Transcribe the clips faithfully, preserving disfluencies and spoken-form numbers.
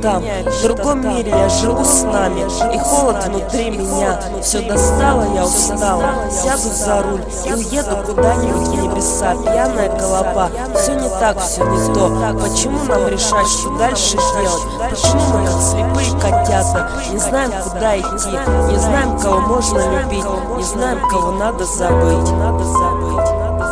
там. В другом мире я живу с нами, и холод внутри меня. Все достало, я устала. Сяду за руль и уеду куда-нибудь в небеса. Пьяная голова, все не так, все не то. Почему нам решать, что дальше делать? Почему мы как слепые котята не знаем, куда идти, не знаем, кого можно любить, не знаем, кого надо забыть. Надо забыть.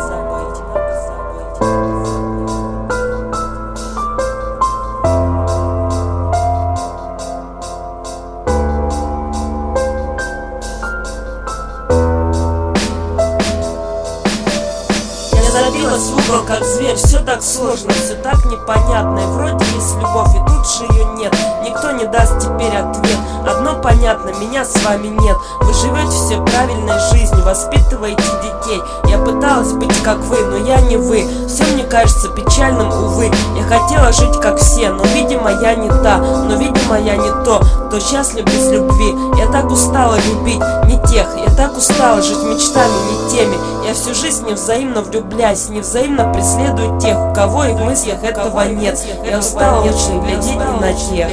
Забилась в угол, как зверь, все так сложно, все так непонятно. И вроде есть любовь, и тут же ее нет. Никто не даст теперь ответ. Одно понятно, меня с вами нет. Вы живете все правильной жизнью, воспитываете детей. Я пыталась быть как вы, но я не вы. Все мне кажется печальным, увы. Я хотела жить как все, но видимо я не та. Но видимо я не то, кто счастлив без любви. Я так устала любить не тех. Я так устала жить мечтами не теми. Я всю жизнь невзаимно влюбляюсь, невзаимно преследую тех, у кого и в мыслях этого нет. Я устала очень глядеть не на тех.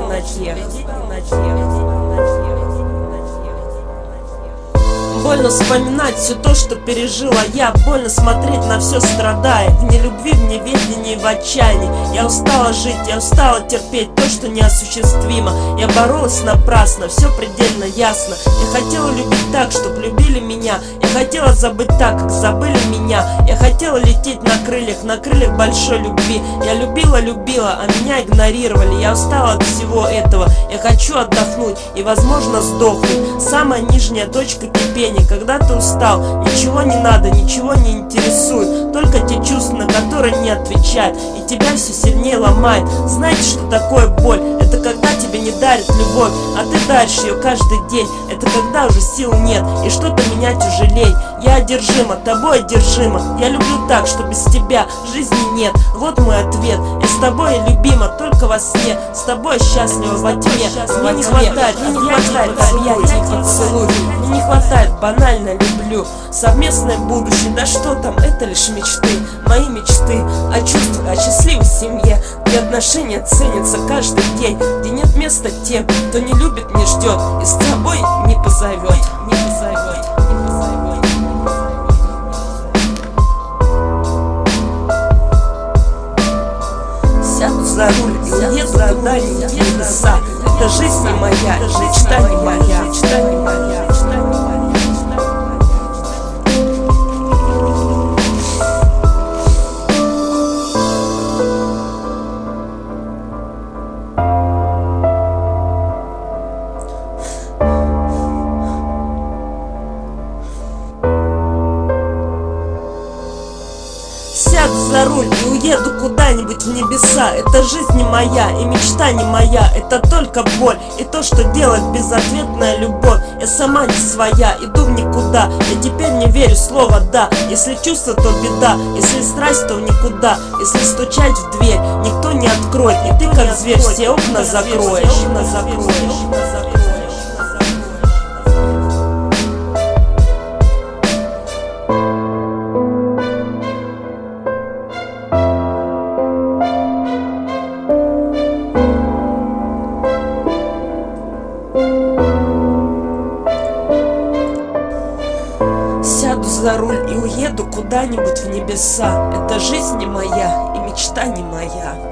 Больно вспоминать все то, что пережила я. Больно смотреть на все, страдая в нелюбви, в неведении, в отчаянии. Я устала жить, я устала терпеть то, что неосуществимо. Я боролась напрасно, все предельно ясно. Я хотела любить так, чтобы любили меня. Я хотела забыть так, как забыли меня. Я хотела лететь на крыльях, на крыльях большой любви. Я любила, любила, а меня игнорировали. Я устала от всего этого. Я хочу отдохнуть и, возможно, сдохнуть. Самая нижняя точка кипения. Когда ты устал, ничего не надо, ничего не интересует. Только те чувства, на которые не отвечают, и тебя все сильнее ломает. Знаете, что такое боль? Это когда тебе не дарят любовь, а ты даришь ее каждый день. Это когда уже сил нет, и что-то менять уже лень. Я одержима, тобой одержима. Я люблю так, что без тебя жизни нет. Вот мой ответ. Я с тобой любима, только во сне. С тобой счастлива во тьме. Мне не хватает, мне не хватает объятий, поцелуй. Мне не хватает, банально люблю. Совместное будущее, да что там, это лишь мечты. Мои мечты о чувствах, о счастливой семье, где отношения ценятся каждый день, где нет места тем, кто не любит, не ждет и с тобой не позовет, не позовет. Сяду за руль и уеду куда-нибудь в небеса. Это жизнь не моя, мечта не моя, мечта не моя, мечта не моя. Сяду за руль и уеду куда-нибудь в небеса. Это жизнь не моя и мечта не моя. Это только боль и то, что делает безответная любовь. Я сама не своя, иду в никуда. Я теперь не верю в слово «да». Если чувство, то беда. Если страсть, то в никуда. Если стучать в дверь, никто не откроет. И ты как зверь все окна закроешь. Окна закроешь. Сяду за руль и уеду куда-нибудь в небеса. Это жизнь не моя и мечта не моя.